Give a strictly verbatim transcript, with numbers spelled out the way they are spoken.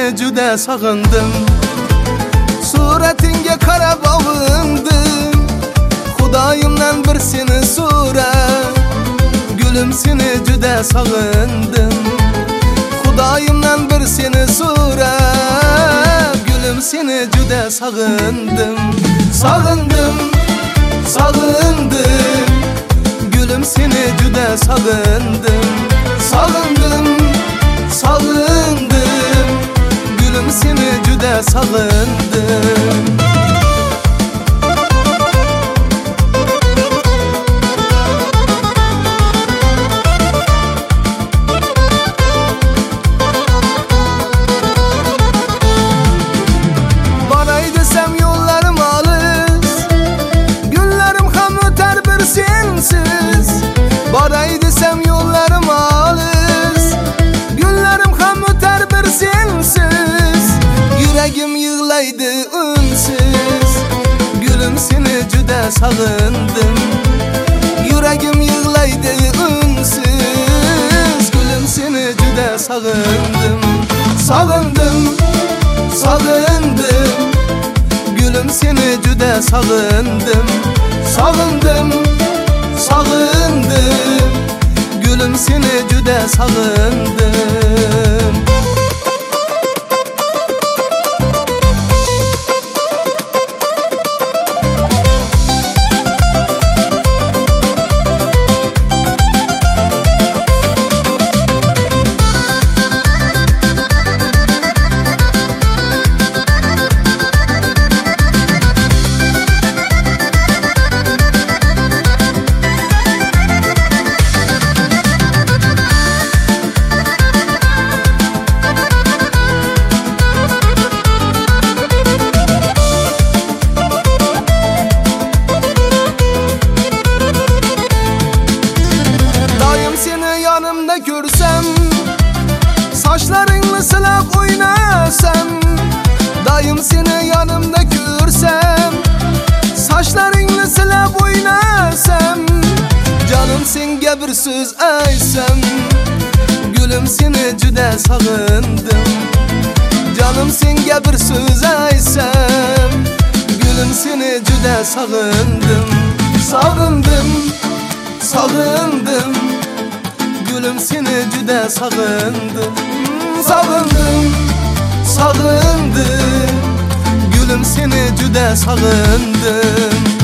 seni juda sog'indim. Suratinga qarab ovundim. Xudoyimdan bir seni so'rab, gülüm seni juda sog'indim. Xudoyimdan bir seni so'rab, gülüm seni juda sog'indim. Sog'indim, sog'indim, gülüm seni juda sog'indim. Sog'indim, sog'indim, gülüm seni juda sog'indim. Baray desem yollarım alız, günlerim ham öter bir sensiz. Yüreğim yığlaydı ünsüz, gülüm seni juda sog'indim. Yüreğim yığlaydı ünsüz, gülüm seni juda sog'indim. Sog'indim, sog'indim, gülüm seni juda sog'indim. Sog'indim, sog'indim, gülüm seni juda sog'indim. Yanımda görsem, saçlarınla silab oynasam. Dayım seni yanımda görsem, saçlarınla silab oynasam. Canım senga bir söz aysam, gülüm seni juda sog'indim. Canım senga bir söz aysam, gülüm seni juda sog'indim. Sog'indim, sog'indim, gülüm seni juda sog'indim. Sog'indim, sog'indim, gülüm seni juda sog'indim.